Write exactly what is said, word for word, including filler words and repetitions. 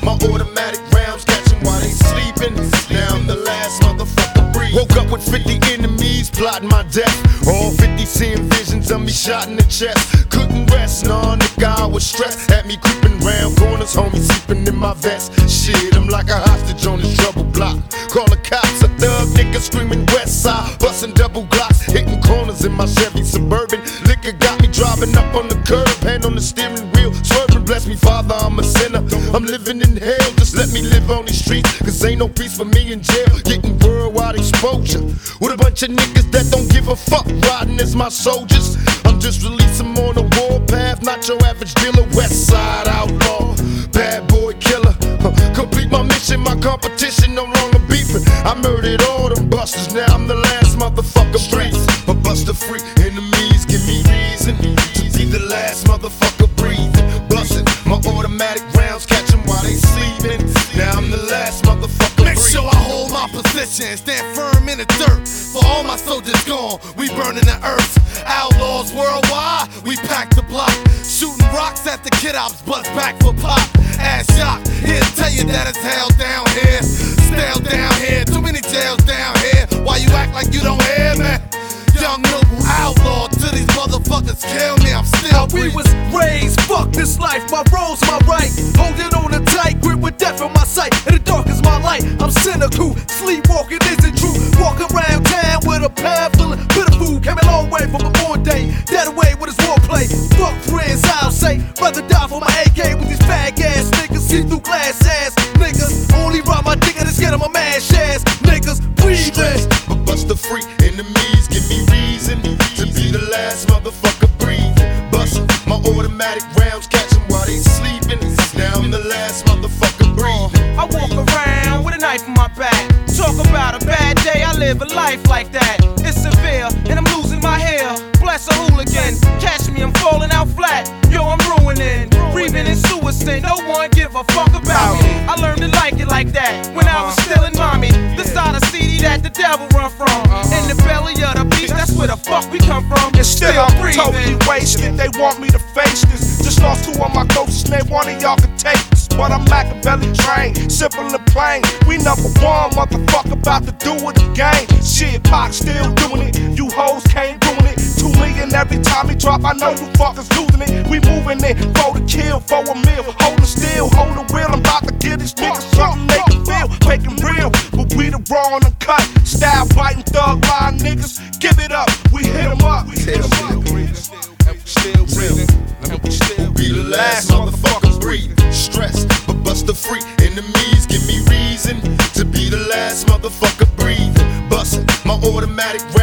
my automatic rounds catching while they sleeping. Now I'm the last motherfucker breathing. Woke up with fifty enemies plotting my death. All fifty seeing visions of me shot in the chest. Couldn't rest, nah, nigga, I was stressed. Had me creeping round corners, homie sleeping in my vest. Shit, I'm like a hostage on this trouble block. Call the cops, a thug nigga screaming west side. Busting double glocks, hitting corners in my Chevy Suburban. Liquor got me driving up on the curb, hand on the steering wheel, swerving. Bless me, Father, I'm a sinner. I'm living in hell, just let me live on these streets. Cause ain't no peace for me in jail. Getting worldwide exposure with a bunch of niggas that don't give a fuck, riding as my soldiers. I'm just releasing them on the warpath, not your average dealer. West side outlaw, bad boy killer. Huh. Complete my mission, my competition no longer beefing. I murdered all them busters, now I'm the last motherfucker breathing. A buster free, enemies give me reason to be the last motherfucker breathing. Bustin' my automatic rounds, catch 'em while they sleeping. Now I'm the last motherfucker breathing. Make sure I hold my position, stand firm in the dirt. For all my soldiers gone, we burning the earth. Outlaws worldwide, we pack the block. Shooting rocks at the kid ops, bust back for pop. Ass shot, here to tell you that it's hell down here. Stale down here, too many jails down here. Why you act like you don't hear me? Young noble outlaw, till these motherfuckers kill me, I'm still We breathing. was raised, fuck this life, my role's my right. Holding on a tight grip with death in my sight. In the dark is my light, I'm cynical. Sleepwalking isn't true. Walk around town with a pan full of bitter food. Came a long way from a born day. Dead away with his warplay. Fuck friends, I'll say. Rather die for my A K with these fag ass niggas. See through glass ass niggas. Only rob my dick and get on my mash ass niggas. Breathing. A buster free, enemies give me reason to be the last motherfucker breathing. Bustin' my automatic rounds, catch 'em while they sleeping. Now I'm the last motherfucker breathing. I walk around with a knife in my back. Talk about a bad day, I live a life like that. It's severe, and I'm losing my hair. Bless a hooligan, catch me, I'm falling out flat. Yo, I'm ruining, breathing in suicide. No one give a fuck about me. I learned to like it like that when I was still in mommy. The side of C D that the devil run from. In the belly of the beast, that's where the fuck we come from. And still Still I'm breathing. totally wasted. They want me to face this. Just lost two of my coaches, and they one of y'all can take this. But I'm Machiavelli trained, simple and plain. We number one, motherfucker, about to do it again. Shit, Pac still doing it. You hoes can't ruin it. Two million every time he drop. I know you fuckers losing it. We moving it for the kill, for a meal. Holding still, hold the wheel. I'm about to give these niggas something they can feel. Making real, but we the raw and uncut. Style biting thug line niggas. Give it up, we hit 'em up. We hit 'em up. Still breathing, and we still Be the last motherfucker breathing. Stressed, but buster free, enemies give me reason to be the last motherfucker breathing. Bustin' my automatic